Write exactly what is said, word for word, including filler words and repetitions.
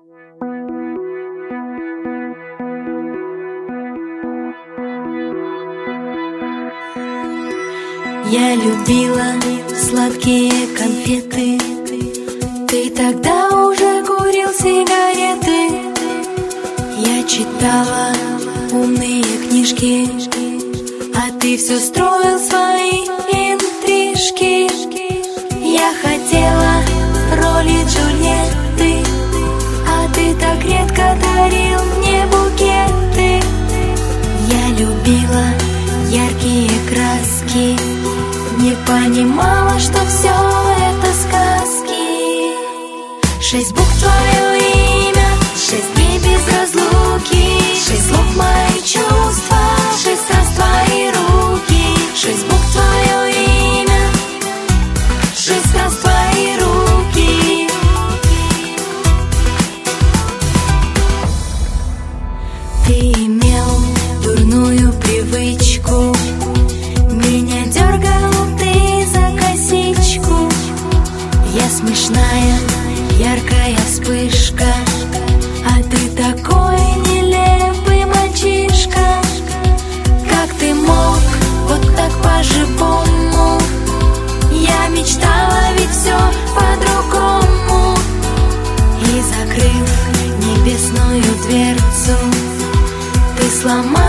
Я любила сладкие конфеты, ты тогда уже курил сигареты. Я читала умные книжки, а ты все строил свои интрижки. Я хотела роли Джульетты, а ты так редко дарил мне букеты. Я любила яркие краски, не понимала, что все это сказки. Шесть букв твое имя, шесть дней без разлуки, шесть слов мои чувства, шесть раз твои руки. Шесть букв твое имя, шесть раз твои руки. Ты имел дурную привычку, меня дергал ты за косичку. Я смешная, яркая вспышка, а ты такой нелепый мальчишка. Как ты мог вот так по-живому? Я мечтала, ведь все по-другому. И закрыв небесную дверцу, ты сломал